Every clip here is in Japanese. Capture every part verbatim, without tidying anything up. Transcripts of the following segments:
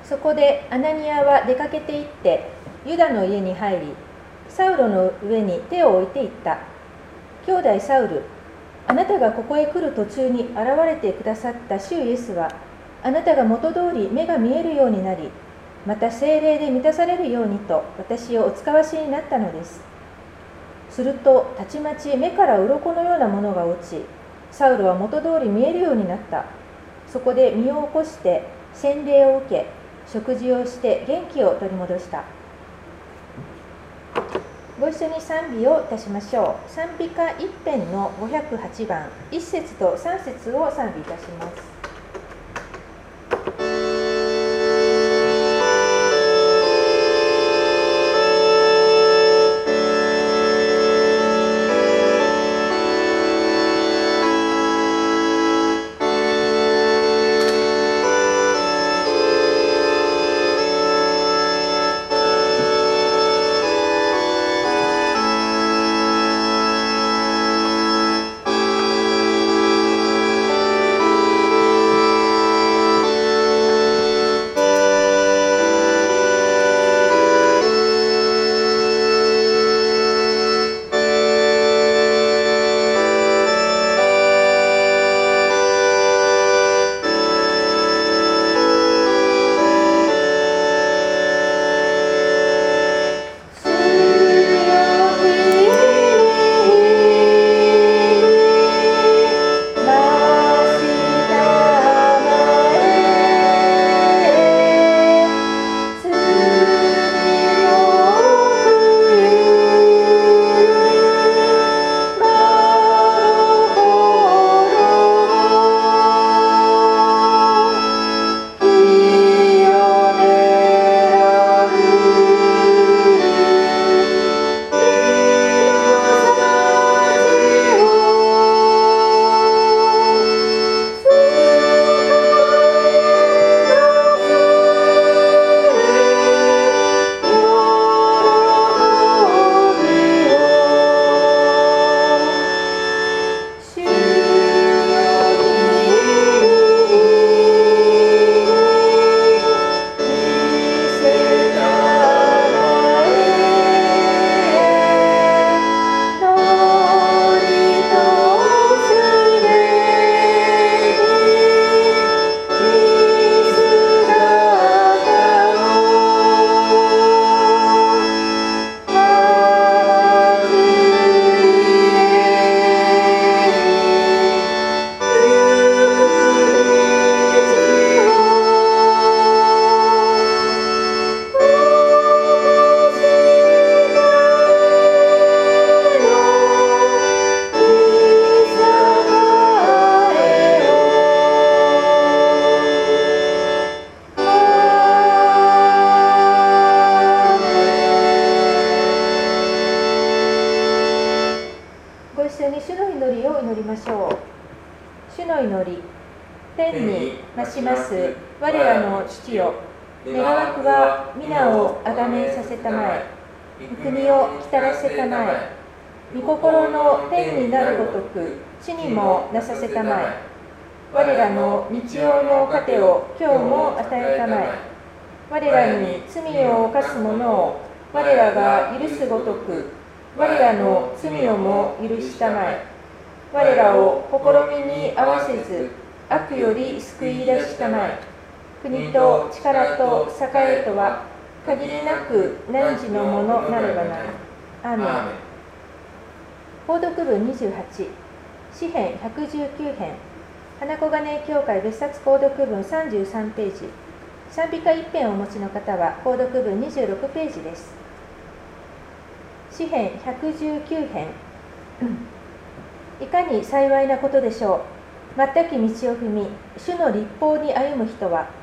そこでアナニアは出かけて行ってユダの家に入り、サウロの上に手を置いていった。兄弟サウル、あなたがここへ来る途中に現れてくださった主イエスは、あなたが元通り目が見えるようになり、また聖霊で満たされるようにと私をお使わしになったのです。するとたちまち目から鱗のようなものが落ち、サウルは元通り見えるようになった。そこで身を起こして洗礼を受け、食事をして元気を取り戻した。ご一緒に賛美をいたしましょう。賛美歌一編のごひゃくはちばん、いっ節とさん節を賛美いたします。国と力と栄とは限りなく汝のものなればなる。アーメン。購読文にじゅうはち、詩編ひゃくじゅうきゅう編、花小金井教会別冊購読文さんじゅうさんページ、賛美歌一編をお持ちの方は購読文にじゅうろくページです。詩編ひゃくじゅうきゅう編、いかに幸いなことでしょう。全き道を踏み、主の律法に歩む人は。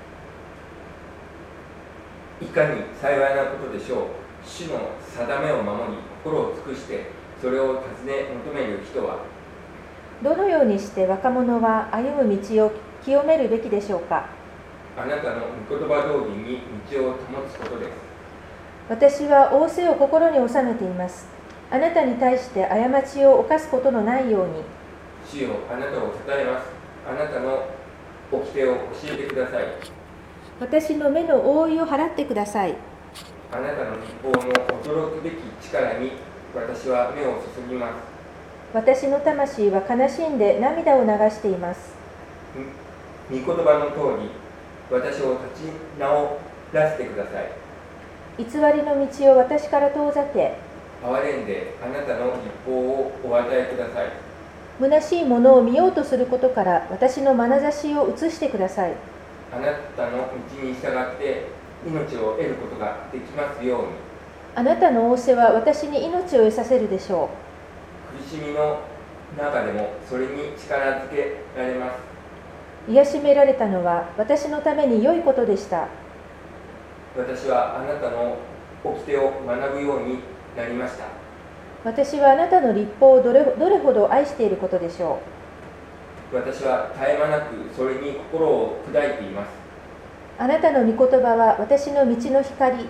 いかに幸いなことでしょう。主の定めを守り、心を尽くしてそれを尋ね求める人は。 どのようにして若者は歩む道を清めるべきでしょうか。 あなたの御言葉通りに道を保つことです。 私は仰せを心に収めています。あなたに対して過ちを犯すことのないように。 主よ、あなたを称えます。あなたの掟を教えてください。 私の目の覆いを払ってください。 あなたの立法の驚くべき力に私は目を注ぎます。 私の魂は悲しんで涙を流しています。 御言葉の通り、私を立ち直らせてください。 偽りの道を私から遠ざけ、 憐れんであなたの立法をお与えください。 虚しいものを見ようとすることから私の眼差しを移してください。 あなたの道に従って命を得ることができますように。 あなたの仰せは私に命を得させるでしょ苦しみの中でもそれに力づけられます。 う。癒しめられたのは私のために良いことでした。 私はあなたの掟を学ぶようになりました。 私はあなたの律法をどれ、どれほど愛していることでしょう。私は絶え間なくそれに心を砕いています。 あなたの御言葉は私の道の光。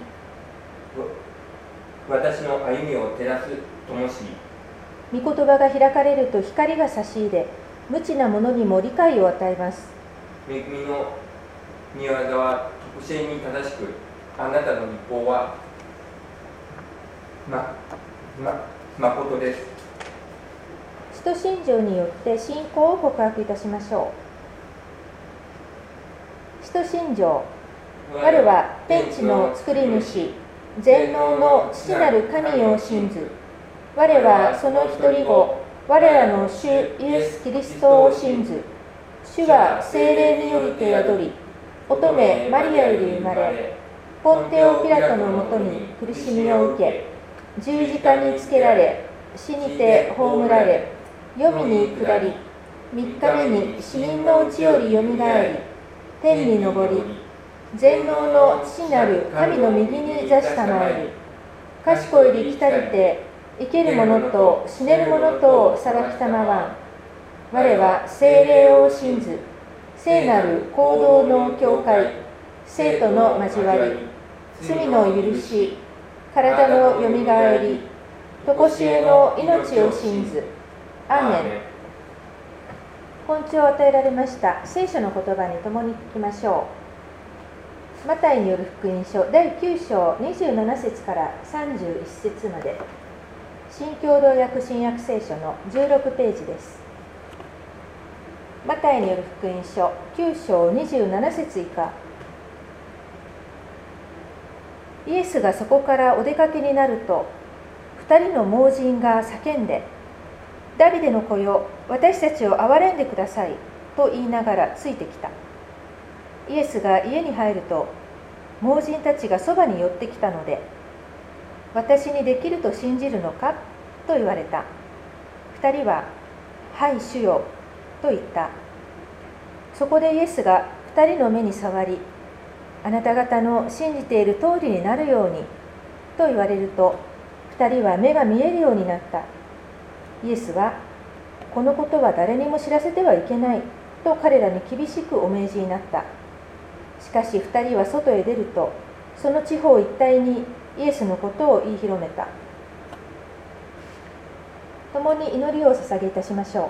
私の歩みを照らす灯火。 御言葉が開かれると光が差し入れ、無知な者にも理解を与えます。 恵みの御業は特性に正しく、あなたの律法はま、ま、誠です。 使徒信条によって信仰を告白いたしましょう。使徒信条。我は天地の作り主、全能の父なる神を信ず。我はその一人子、我らの主イエス・キリストを信ず。主は聖霊によりて宿り、乙女マリアより生まれ、ポンテオ・ピラトのもとに苦しみを受け、十字架につけられ、死にて葬られ、黄泉に下り、三日目に死人のうちよりよみがえり、天に昇り、全能の父なる神の右に座したまえり、賢いりきたりて、生ける者と死ねる者とを裁きたまわん。我は聖霊を信ず、聖なる行動の教会、生徒の交わり、罪の許し、体のよみがえり、とこしえの命を信ず。アーメン。根治を与えられました聖書の言葉に共に聞きましょう。マタイによる福音書だいきゅう章にじゅうなな節からさんじゅういち節まで、新共同訳新約聖書のじゅうろくページです。マタイによる福音書きゅう章にじゅうなな節以下。イエスがそこからお出かけになると、二人の盲人が叫んで、ダビデの子よ、私たちを憐れんでくださいと言いながらついてきた。イエスが家に入ると、盲人たちがそばに寄ってきたので、私にできると信じるのかと言われた。二人は、はい主よと言った。そこでイエスが二人の目に触り、あなた方の信じている通りになるようにと言われると、二人は目が見えるようになった。イエスは、このことは誰にも知らせてはいけないと彼らに厳しくお命じになった。しかし二人は外へ出ると、その地方一帯にイエスのことを言い広めた。共に祈りをお捧げいたしましょう。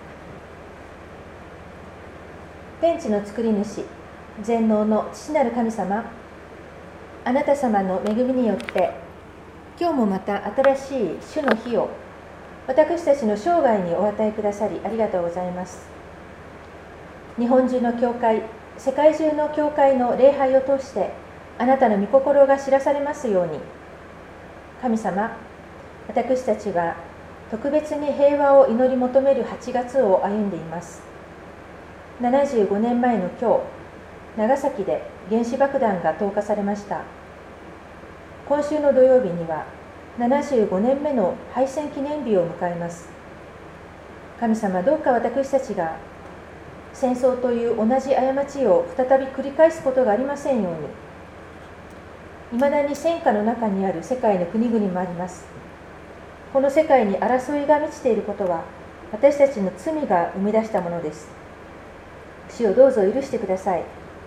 天地の作り主、全能の父なる神様、あなた様の恵みによって、今日もまた新しい主の日を私たちの生涯にお与えくださりありがとうございます。日本中の教会、世界中の教会の礼拝を通してあなたの御心が知らされますように。神様、私たちは特別に平和を祈り求めるはちがつを歩んでいます。ななじゅうごねんまえの今日、長崎で原子爆弾が投下されました。今週の土曜日にはななじゅうごねんめの敗戦記念日を迎えます。神様、どうか私たちが戦争という同じ過ちを再び繰り返すことがありませんように。いまだに戦火の中にある世界の国々もあります。この世界に争いが満ちていることは私たちの罪が生み出したものです。主をどうぞ許してください。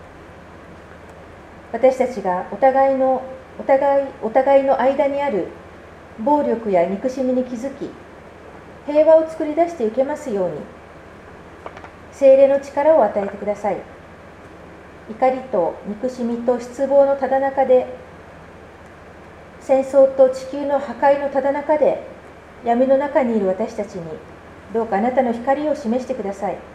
私たちがお互いのお互いお互いの間にある暴力や憎しみに気づき、平和を作り出していけますように、聖霊の力を与えてください。 怒りと憎しみと失望のただ中で、戦争と地球の破壊のただ中で、闇の中にいる私たちにどうかあなたの光を示してください。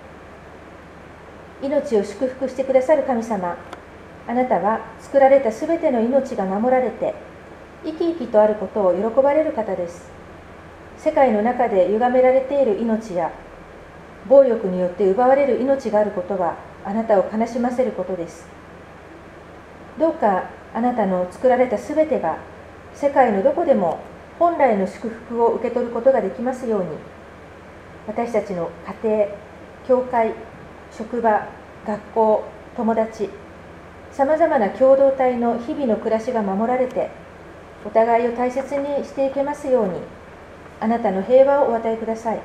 命を祝福してくださる神様、あなたは作られたすべての命が守られて生き生きとあることを喜ばれる方です。世界の中で歪められている命や暴力によって奪われる命があることはあなたを悲しませることです。どうかあなたの作られたすべてが世界のどこでも本来の祝福を受け取ることができますように、私たちの家庭、教会、職場、学校、友達、さまざまな共同体の日々の暮らしが守られて、お互いを大切にしていけますように、あなたの平和をお与えください。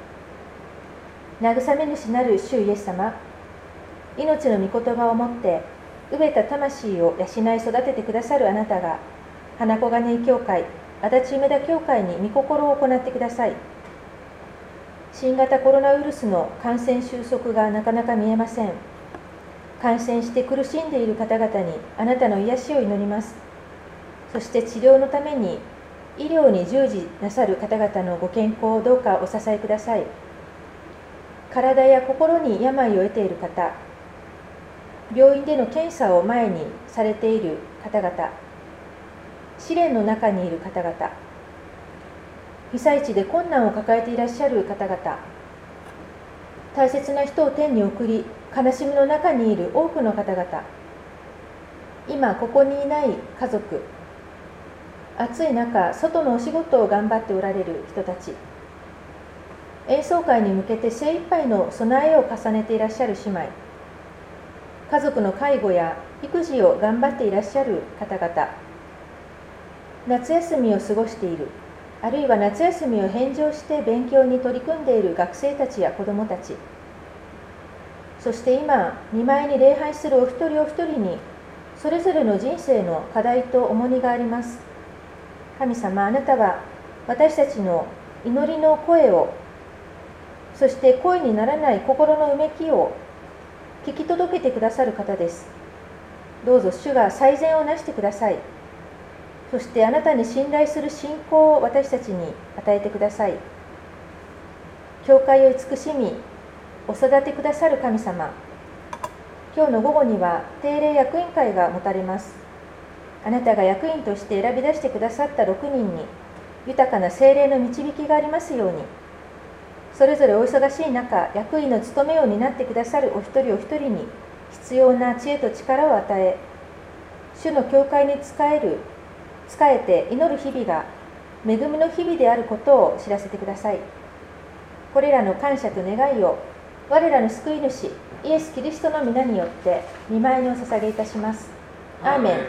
慰め主なる主イエス様、命の御言葉をもって飢えた魂を養い育ててくださるあなたが、花小金井教会、足立梅田教会に御心を行ってください。新型コロナウイルスの感染収束がなかなか見えません。感染して苦しんでいる方々にあなたの癒しを祈ります。そして治療のために医療に従事なさる方々のご健康をどうかお支えください。体や心に病を得ている方、病院での検査を前にされている方々、試練の中にいる方々、被災地で困難を抱えていらっしゃる方々、大切な人を天に送り悲しみの中にいる多くの方々、今ここにいない家族、暑い中外のお仕事を頑張っておられる人たち、演奏会に向けて精一杯の備えを重ねていらっしゃる姉妹、家族の介護や育児を頑張っていらっしゃる方々、夏休みを過ごしている、あるいは夏休みを返上して勉強に取り組んでいる学生たちや子どもたち、そして今見舞いに礼拝するお一人お一人にそれぞれの人生の課題と重荷があります。神様、あなたは私たちの祈りの声を、そして声にならない心のうめきを聞き届けてくださる方です。どうぞ主が最善をなしてください。そしてあなたに信頼する信仰を私たちに与えてください。教会を慈しみお育てくださる神様、今日の午後には定例役員会が持たれます。あなたが役員として選び出してくださったろくにんに豊かな聖霊の導きがありますように、それぞれお忙しい中、役員の務めを担ってくださるお一人お一人に必要な知恵と力を与え、主の教会に仕える仕えて祈る日々が恵みの日々であることを知らせてください。これらの感謝と願いを我らの救い主イエス・キリストの皆によって御前にお捧げいたします。アーメ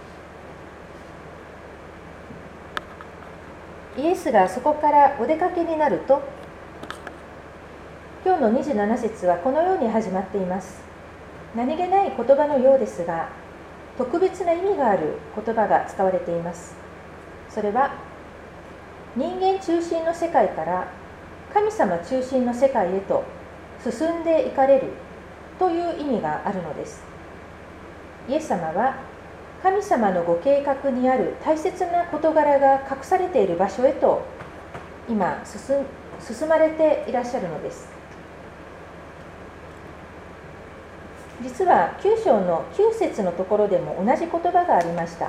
ン。イエスがそこからお出かけになると、今日のにじゅうなな節はこのように始まっています。何気ない言葉のようですが、特別な意味がある言葉が使われています。それは人間中心の世界から神様中心の世界へと進んでいかれるという意味があるのです。イエス様は神様のご計画にある大切な事柄が隠されている場所へと今 進, 進まれていらっしゃるのです。実はきゅう章のきゅう節のところでも同じ言葉がありました。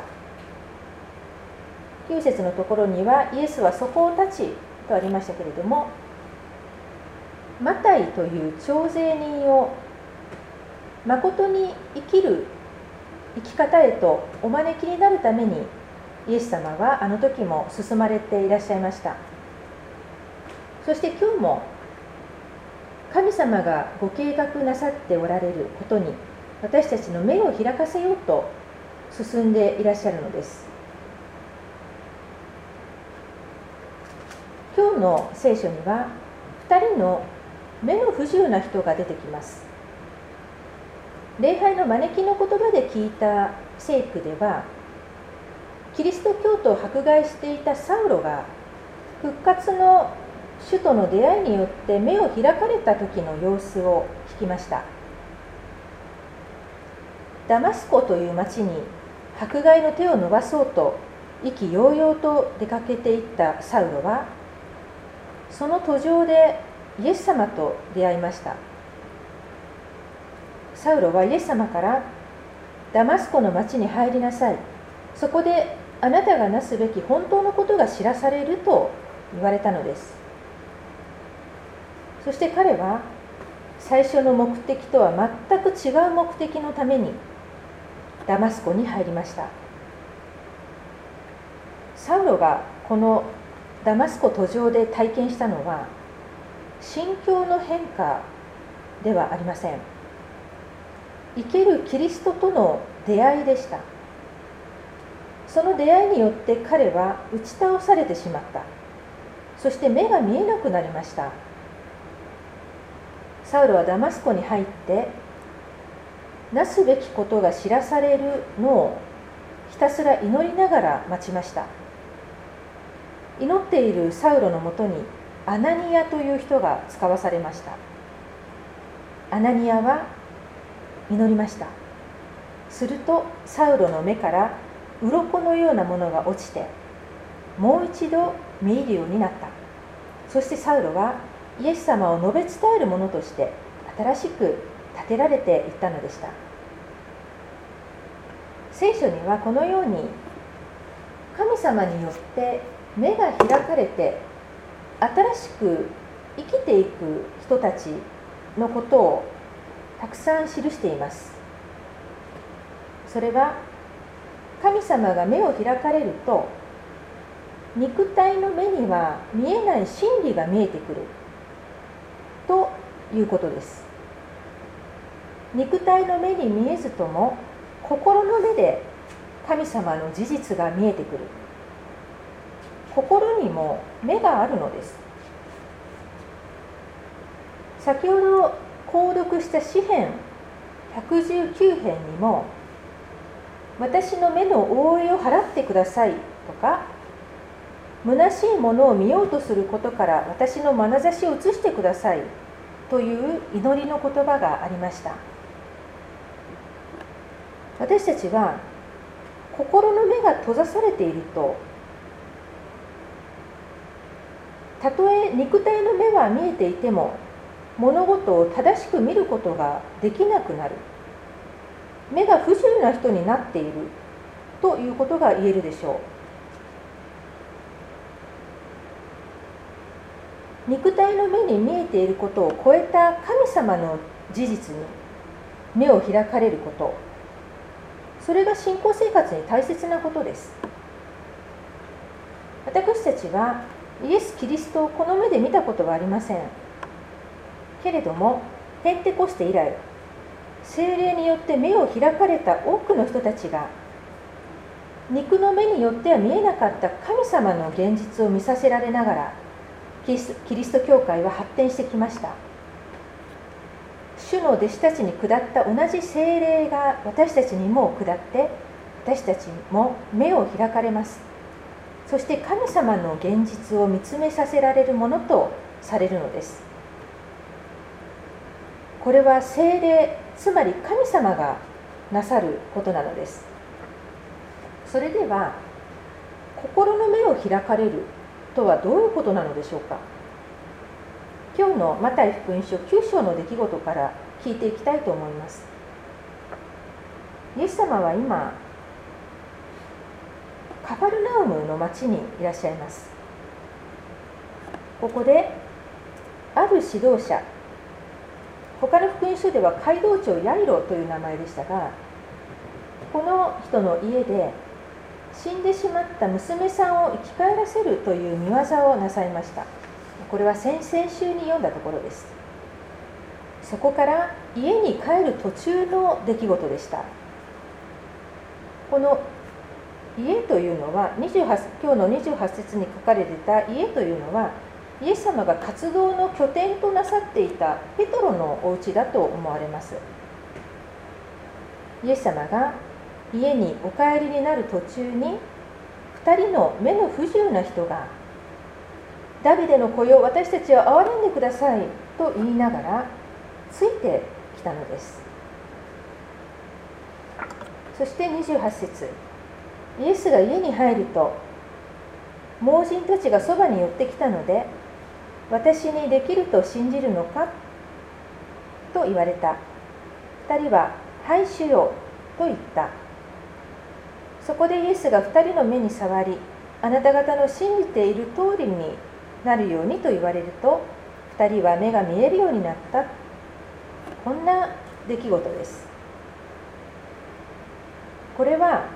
きゅう節のところにはイエスはそこを立ちとありましたけれども、マタイという徴税人を誠に生きる生き方へとお招きになるためにイエス様はあの時も進まれていらっしゃいました。そして今日も神様がご計画なさっておられることに私たちの目を開かせようと進んでいらっしゃるのです。今日の聖書にはふたりの目の不自由な人が出てきます。礼拝の招きの言葉で聞いた聖句では、キリスト教徒を迫害していたサウロが復活の主との出会いによって目を開かれた時の様子を聞きました。 ダマスコという町に迫害の手を伸ばそうと意気揚々と出かけていったサウロは、その途上でイエス様と出会いました。サウロはイエス様から、ダマスコの町に入りなさい、そこであなたがなすべき本当のことが知らされると言われたのです。そして彼は最初の目的とは全く違う目的のためにダマスコに入りました。サウロがこのダマスコ途上で体験したのは、心境の変化ではありません。生けるキリストとの出会いでした。その出会いによって彼は打ち倒されてしまった。そして目が見えなくなりました。サウロはダマスコに入って、なすべきことが知らされるのをひたすら祈りながら待ちました。祈っているサウロのもとにアナニアという人が使わされました。アナニアは祈りました。するとサウロの目から鱗のようなものが落ちて、もう一度見えるようになった。そしてサウロはイエス様を述べ伝える者として新しく立てられていったのでした。聖書にはこのように、神様によって目が開かれて新しく生きていく人たちのことをたくさん記しています。それは、神様が目を開かれると、肉体の目には見えない真理が見えてくるということです。肉体の目に見えずとも、心の目で神様の事実が見えてくる。心にも目があるのです。先ほど購読した詩編ひゃくじゅうきゅう編にも、私の目の覆いを払ってくださいとか、虚しいものを見ようとすることから私の眼差しを移してくださいという祈りの言葉がありました。私たちは心の目が閉ざされていると、たとえ肉体の目は見えていても物事を正しく見ることができなくなる、目が不自由な人になっているということが言えるでしょう。肉体の目に見えていることを超えた神様の事実に目を開かれること、それが信仰生活に大切なことです。私たちはイエス・キリストをこの目で見たことはありませんけれども、ペンテコステ以来、聖霊によって目を開かれた多くの人たちが、肉の目によっては見えなかった神様の現実を見させられながら、キリスト、キリスト教会は発展してきました。主の弟子たちに下った同じ聖霊が私たちにも下って、私たちも目を開かれます。そして神様の現実を見つめさせられるものとされるのです。これは聖霊、つまり神様がなさることなのです。それでは、心の目を開かれるとはどういうことなのでしょうか。今日のマタイ福音書きゅう章の出来事から聞いていきたいと思います。イエス様は今、カファルナウムの町にいらっしゃいます。ここである指導者、他の福音書では街道長ヤイロという名前でしたが、この人の家で死んでしまった娘さんを生き返らせるという見業をなさいました。これは先々週に読んだところです。そこから家に帰る途中の出来事でした。この家というのはにじゅうはち、今日のにじゅうはち節に書かれていた家というのは、イエス様が活動の拠点となさっていたペトロのお家だと思われます。イエス様が家にお帰りになる途中に、ふたりの目の不自由な人が、ダビデの子よ、私たちを憐れんでくださいと言いながらついてきたのです。 そしてにじゅうはち節、イエスが家に入ると盲人たちがそばに寄ってきたので、私にできると信じるのかと言われた。二人は、はい主よと言った。そこでイエスが二人の目に触り、あなた方の信じている通りになるようにと言われると、二人は目が見えるようになった。こんな出来事です。これは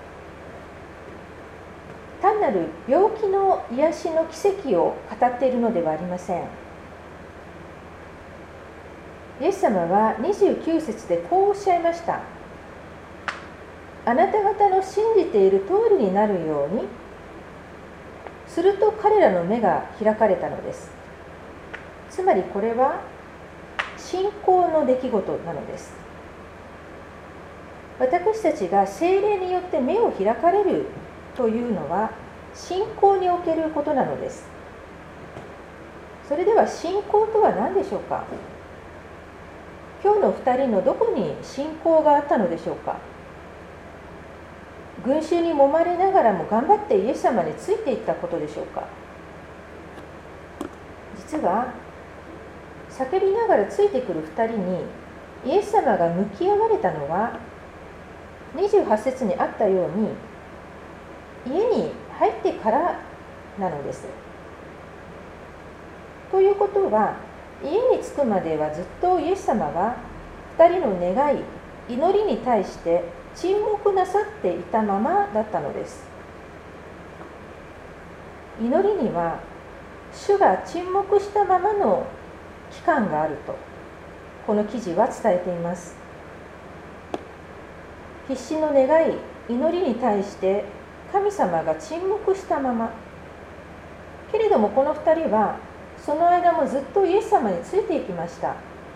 単なる病気の癒しの奇跡を語っているのではありません。イエス様はにじゅうきゅう節でこうおっしゃいました。あなた方の信じている通りになるようにすると彼らの目が開かれたのです。つまりこれは信仰の出来事なのです。私たちが聖霊によって目を開かれるというのは信仰におけることなのです。それでは信仰とは何でしょうか。今日のふたりのどこに信仰があったのでしょうか。群衆に揉まれながらも頑張ってイエス様についていったことでしょうか。実は叫びながらついてくるふたりにイエス様が向き合われたのはにじゅうはち節にあったように家に入ってからなのです。ということは家に着くまではずっとイエス様はふたりの願い、祈りに対して沈黙なさっていたままだったのです。祈りには主が沈黙したままの期間があるとこの記事は伝えています。必死の願い、祈りに対して神様が沈黙したまま。けれどもこのふたりはその間もずっとイエス様についていきました。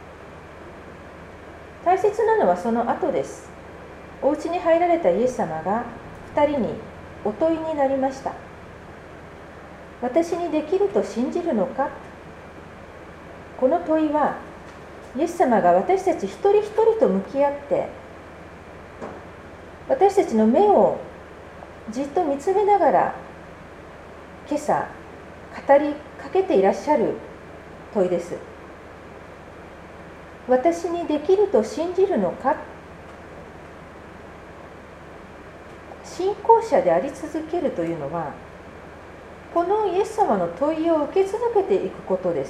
大切なのはその後です。お家に入られたイエス様がふたりにお問いになりました。私にできると信じるのか。この問いはイエス様が私たち一人一人と向き合って私たちの目をじっと見つめながら今朝語りかけていらっしゃる問いです。私にできると信じるのか。信仰者であり続けるというのはこのイエス様の問いを受け続けていくことです。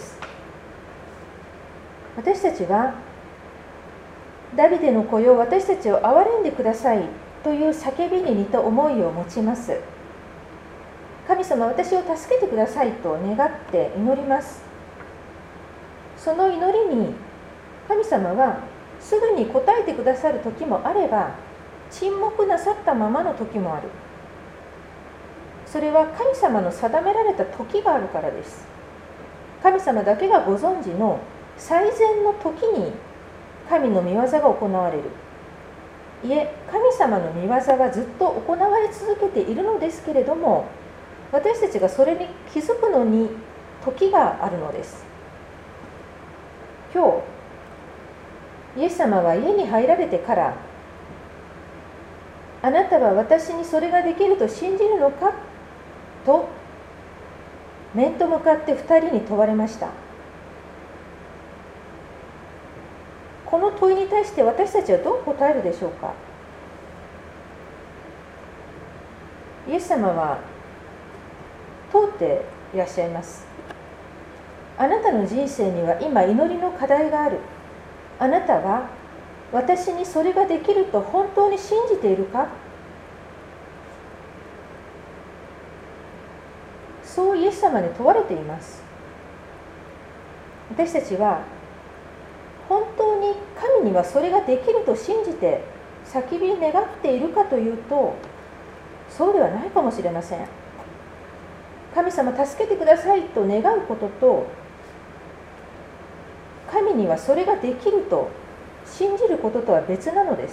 私たちはダビデの子よ私たちを憐れんでくださいという叫びに似た思いを持ちます。神様私を助けてくださいと願って祈ります。その祈りに神様はすぐに答えてくださる時もあれば沈黙なさったままの時もある。それは神様の定められた時があるからです。神様だけがご存知の最善の時に神の御業が行われる。いえ、神様の御業はずっと行われ続けているのですけれども私たちがそれに気づくのに時があるのです。今日イエス様は家に入られてからあなたは私にそれができると信じるのかと面と向かってふたりに問われました。この問いに対して私たちはどう答えるでしょうか。イエス様は問うていらっしゃいます。あなたの人生には今祈りの課題がある。あなたは私にそれができると本当に信じているか。そうイエス様に問われています。私たちは本当に神にはそれができると信じて叫び願っているかというとそうではないかもしれません。神様助けてくださいと願うことと神にはそれができると信じることとは別なのです。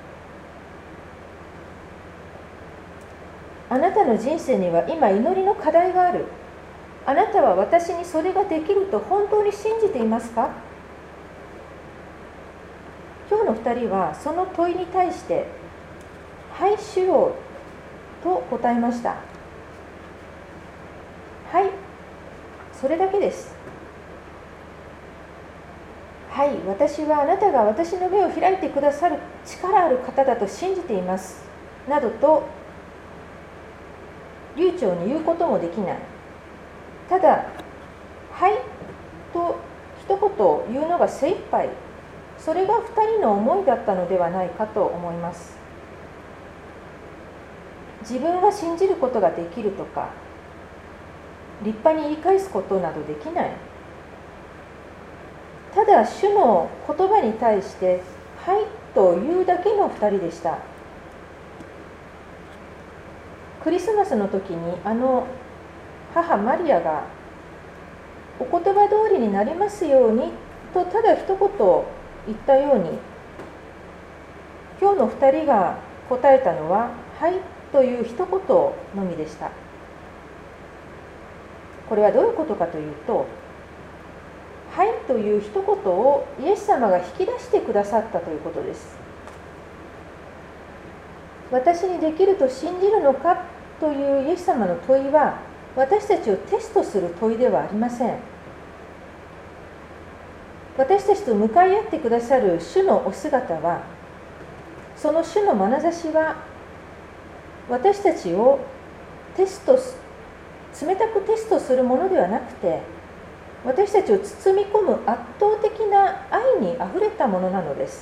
あなたの人生には今祈りの課題がある。あなたは私にそれができると本当に信じていますか。今日のふたりはその問いに対してはい、主よ、と答えました。はい、それだけです。はい、私はあなたが私の目を開いてくださる力ある方だと信じています。などと、流暢に言うこともできない。ただ、はい、と一言言うのが精一杯。それが二人の思いだったのではないかと思います。自分は信じることができるとか、立派に言い返すことなどできない。ただ主の言葉に対してはいと言うだけの二人でした。クリスマスの時にあの母マリアがお言葉通りになりますようにとただ一言言ったように、今日の二人が答えたのははいという一言のみでした。これはどういうことかというと、はいという一言をイエス様が引き出してくださったということです。私にできると信じるのかというイエス様の問いは、私たちをテストする問いではありません。私たちと向かい合ってくださる主のお姿は、その主の眼差しは私たちをテストす冷たくテストするものではなくて、私たちを包み込む圧倒的な愛にあふれたものなのです。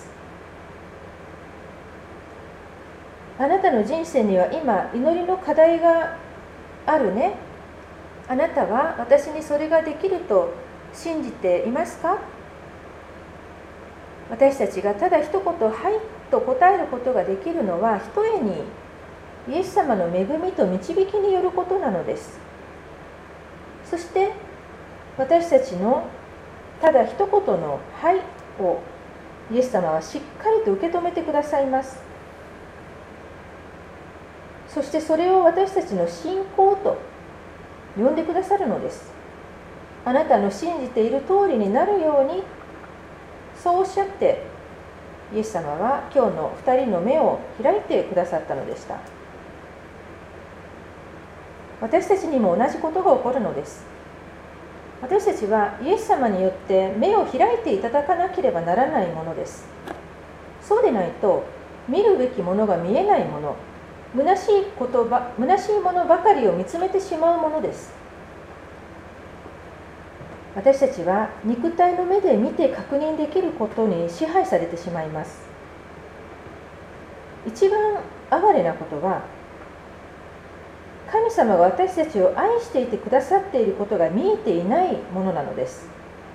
あなたの人生には今祈りの課題があるね。あなたは私にそれができると信じていますか？私たちがただ一言はいと答えることができるのは、ひとえにイエス様の恵みと導きによることなのです。そして私たちのただ一言のはいをイエス様はしっかりと受け止めてくださいます。そしてそれを私たちの信仰と呼んでくださるのです。あなたの信じている通りになるように、そうおっしゃってイエス様は今日の二人の目を開いてくださったのでした。私たちにも同じことが起こるのです。私たちはイエス様によって目を開いていただかなければならないものです。そうでないと見るべきものが見えないもの、虚しい言葉、虚しいものばかりを見つめてしまうものです。私たちは肉体の目で見て確認できることに支配されてしまいます。一番哀れなことは、神様が私たちを愛していてくださっていることが見えていないものなのです。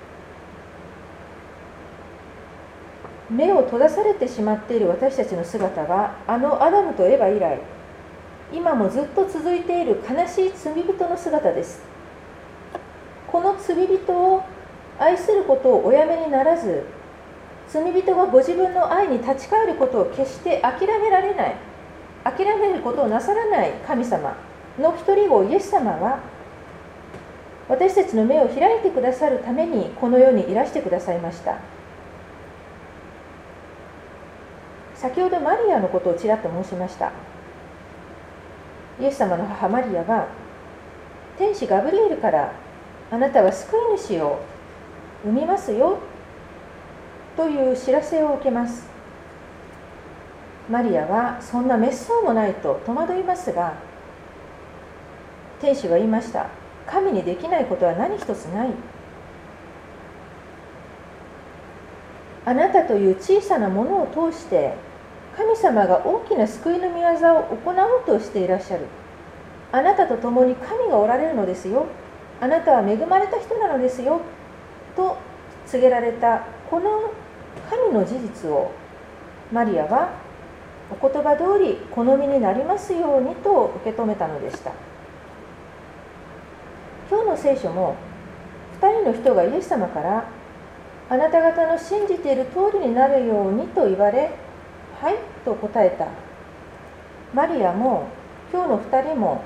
目を閉ざされてしまっている私たちの姿は、あのアダムとエヴァ以来、今もずっと続いている悲しい罪人の姿です。この罪人を愛することをおやめにならず、罪人がご自分の愛に立ち返ることを決して諦められない、諦めることをなさらない神様の一人子イエス様は、私たちの目を開いてくださるためにこの世にいらしてくださいました。先ほどマリアのことをちらっと申しました。イエス様の母マリアは、天使ガブリエルからあなたは救い主を産みますよという知らせを受けます。マリアはそんな滅相もないと戸惑いますが、天使は言いました。神にできないことは何一つない。あなたという小さなものを通して神様が大きな救いの御業を行おうとしていらっしゃる。あなたと共に神がおられるのですよ。あなたは恵まれた人なのですよと告げられたこの神の事実を、マリアはお言葉通り好みになりますようにと受け止めたのでした。今日の聖書もふたりの人がイエス様からあなた方の信じている通りになるようにと言われ、はいと答えた。マリアも今日のふたりも、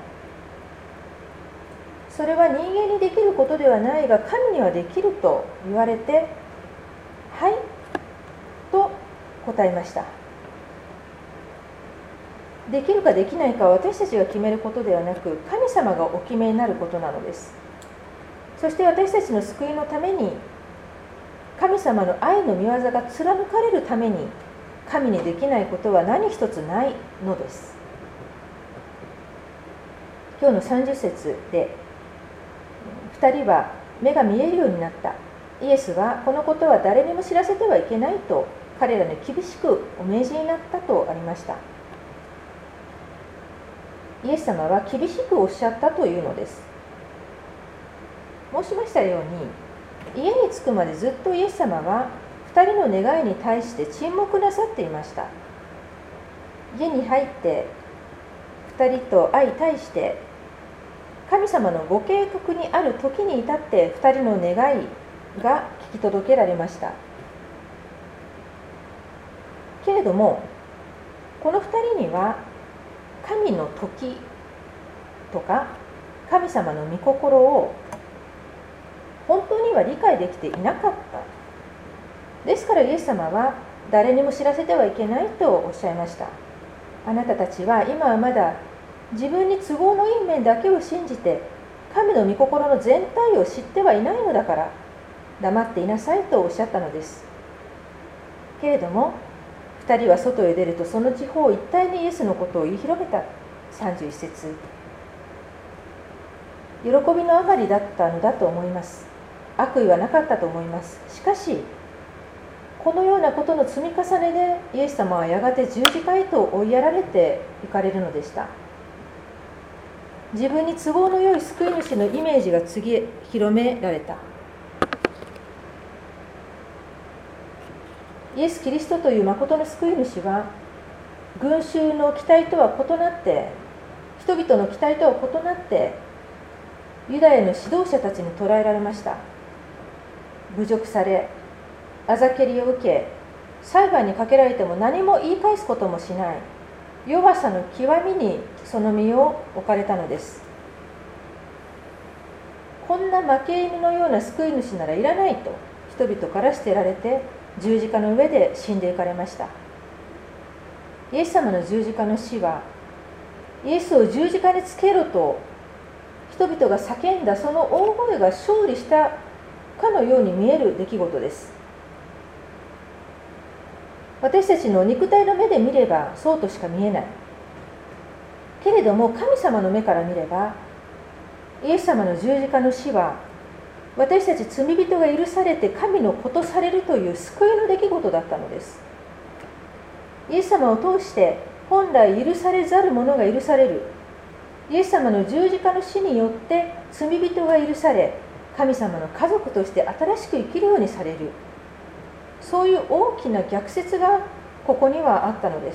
それは人間にできることではないが神にはできると言われて、はいと答えました。 できるかできないかは私たちが決めることではなく、神様がお決めになることなのです。そして私たちの救いのために、神様の愛の御業が貫かれるために、神にできないことは何一つないのです。今日のさんじゅっ節で、ふたりは目が見えるようになった。イエスはこのことは誰にも知らせてはいけないと彼らに厳しくお命じになったとありました。イエス様は厳しくおっしゃったというのです。申しましたように、家に着くまでずっとイエス様はふたりの願いに対して沈黙なさっていました。家に入ってふたりと相対して、神様のご計画にある時に至ってふたりの願いが聞き届けられました。けれども、このふたりには神の時とか神様の御心を本当には理解できていなかった。ですからイエス様は誰にも知らせてはいけないとおっしゃいました。あなたたちは今はまだ自分に都合のいい面だけを信じて神の御心の全体を知ってはいないのだから黙っていなさいとおっしゃったのです。けれどもふたりは外へ出ると、その地方一帯にイエスのことを言い広めた。さんじゅういっ節。喜びのあまりだったのだと思います。悪意はなかったと思います。しかしこのようなことの積み重ねでイエス様はやがて十字架へと追いやられていかれるのでした。自分に都合のよい救い主のイメージが次へ広められた。イエス・キリストという誠の救い主は、群衆の期待とは異なって、人々の期待とは異なって、ユダヤの指導者たちに捕らえられました。侮辱され、あざけりを受け、裁判にかけられても何も言い返すこともしない、弱さの極みにその身を置かれたのです。こんな負け犬のような救い主ならいらないと人々から捨てられて、十字架の上で死んでいかれました。イエス様の十字架の死は、イエスを十字架につけろと人々が叫んだその大声が勝利したかのように見える出来事です。私たちの肉体の目で見ればそうとしか見えない。けれども神様の目から見れば、イエス様の十字架の死は私たち罪人が許されて神の子とされるという救いの出来事だったのです。イエス様を通して本来許されざる者が許される。イエス様の十字架の死によって罪人が許され、神様の家族として新しく生きるようにされる。そういう大きな逆説がここにはあったのです。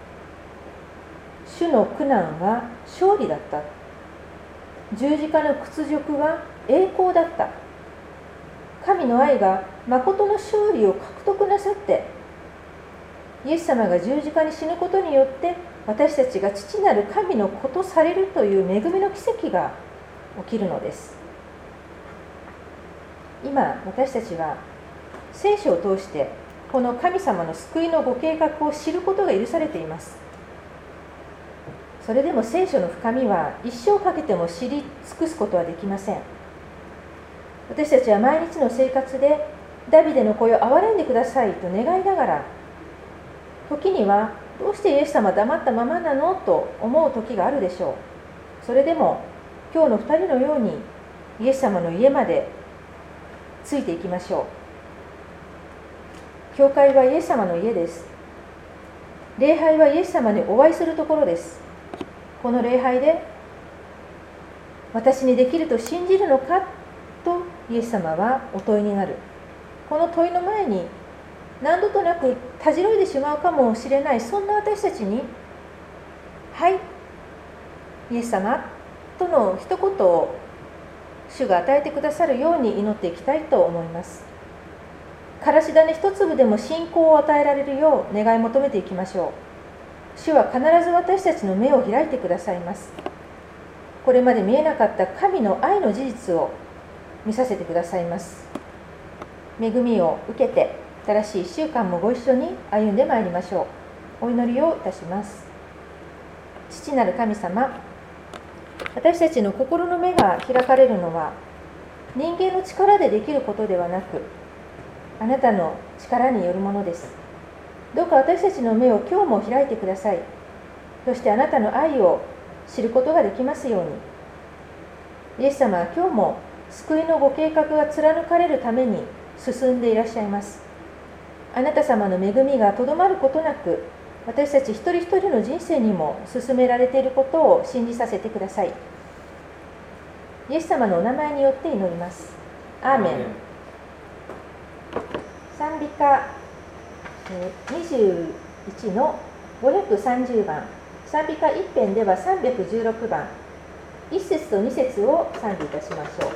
主の苦難は勝利だった。十字架の屈辱は栄光だった。神の愛が誠の勝利を獲得なさって、イエス様が十字架に死ぬことによって私たちが父なる神の子とされるという恵みの奇跡が起きるのです。今私たちは聖書を通してこの神様の救いのご計画を知ることが許されています。それでも聖書の深みは一生かけても知り尽くすことはできません。私たちは毎日の生活でダビデの声を憐れんでくださいと願いながら、時にはどうしてイエス様は黙ったままなのと思う時があるでしょう。それでも今日のふたりのようにイエス様の家までついていきましょう。教会はイエス様の家です。礼拝はイエス様にお会いするところです。この礼拝で私にできると信じるのかとイエス様はお問いになる。この問いの前に何度となくたじろいでしまうかもしれない、そんな私たちに、はいイエス様との一言を主が与えてくださるように祈っていきたいと思います。からし種一粒でも信仰を与えられるよう願い求めていきましょう。主は必ず私たちの目を開いてくださいます。これまで見えなかった神の愛の事実を見させてくださいます。恵みを受けて新しいいっしゅうかんもご一緒に歩んでまいりましょう。お祈りをいたします。 父なる神様、私たちの心の目が開かれるのは人間の力でできることではなく、あなたの力によるものです。どうか私たちの目を今日も開いてください。そしてあなたの愛を知ることができますように。イエス様は今日も救いのご計画が貫かれるために進んでいらっしゃいます。あなた様の恵みがとどまることなく、私たち一人一人の人生にも進められていることを信じさせてください。イエス様のお名前によって祈ります。アーメン。賛美歌にじゅういちのごひゃくさんじゅうばん、賛美歌一編ではさんびゃくじゅうろくばん、いっ節とに節を賛美いたしましょう。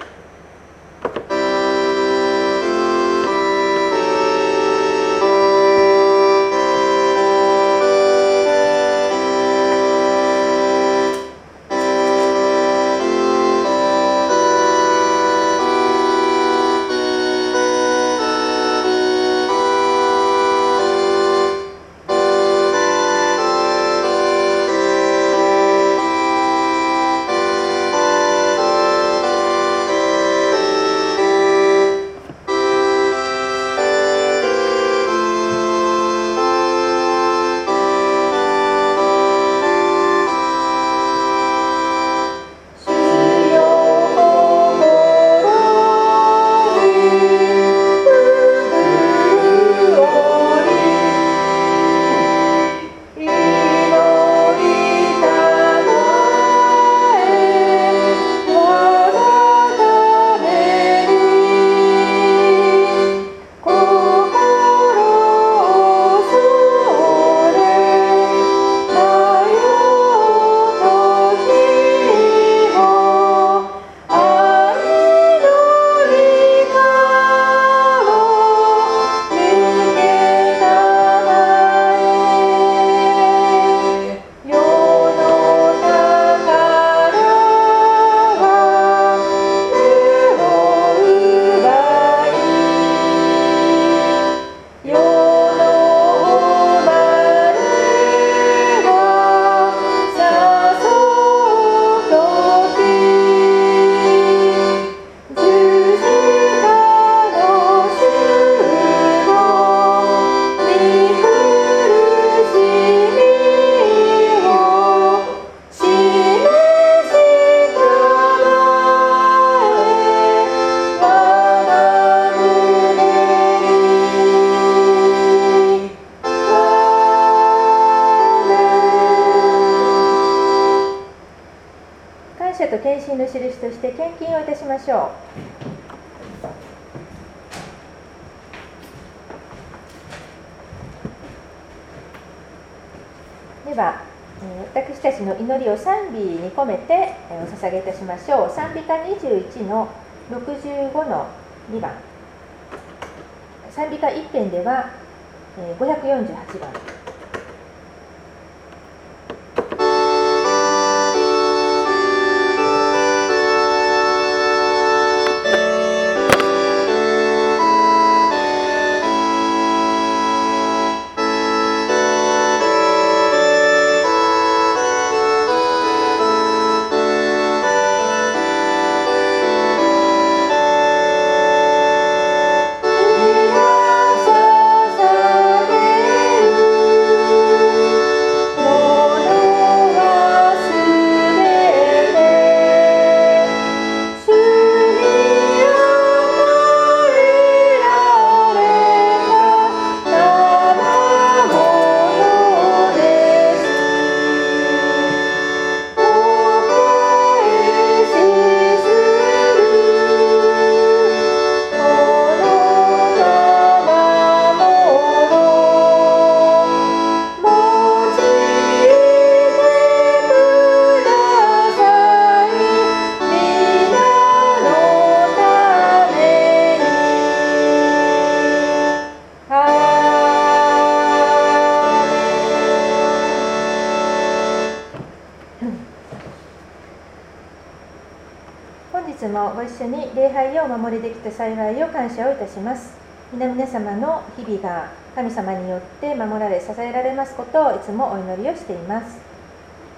そして献金をいたしましょう。では、私たちの祈りを賛美に込めてお捧げいたしましょう。賛美歌にじゅういちのろくじゅうごのにばん、賛美歌一編ではごひゃくよんじゅうはちばん。ご一緒に礼拝をお守りできた幸いを感謝をいたします。皆々様の日々が神様によって守られ支えられますことをいつもお祈りをしています。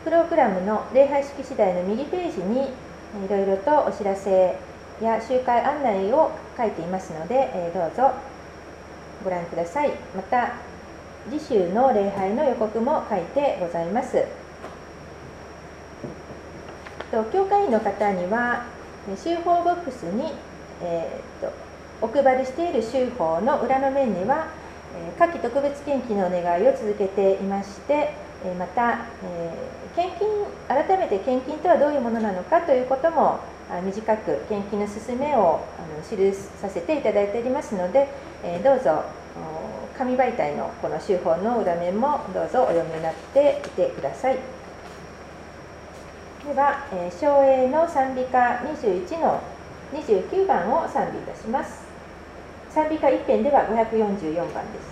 プログラムの礼拝式次第の右ページにいろいろとお知らせや集会案内を書いていますので、えー、どうぞご覧ください。また次週の礼拝の予告も書いてございます。と教会員の方には修法ボックスに、えー、とお配りしている修法の裏の面には夏季特別献金のお願いを続けていまして、また、えー、献金改めて献金とはどういうものなのかということも短く献金の勧めを記させていただいておりますので、えー、どうぞ紙媒体のこの修法の裏面もどうぞお読みになっていてください。では、えー、唱詠の賛美歌にじゅういちのにじゅうきゅうばんを賛美いたします。賛美歌一編ではごひゃくよんじゅうよんばんです。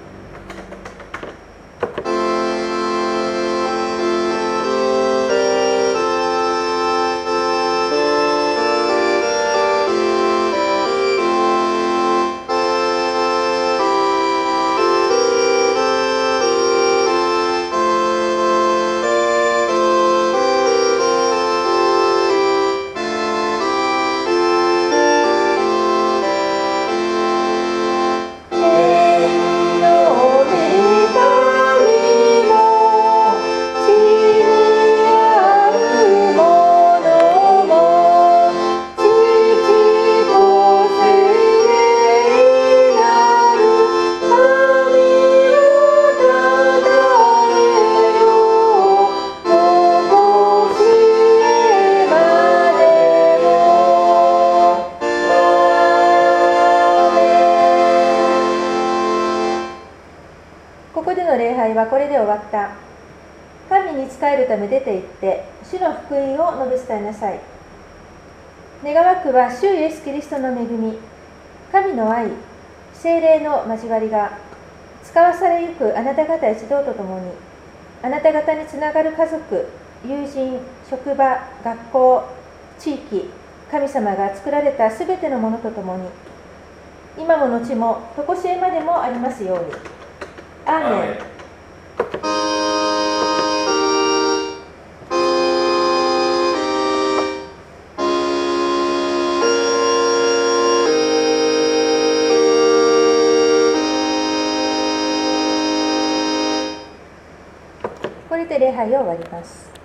これで終わった。神に仕えるため出て行って主の福音を述べ伝えなさい。願わくは主イエスキリストの恵み、神の愛、聖霊の交わりが使わされゆくあなた方一同とともに、あなた方につながる家族、友人、職場、学校、地域、神様が作られたすべてのものとともに、今も後も常しえまでもありますように。アーメン。これで礼拝を終わります。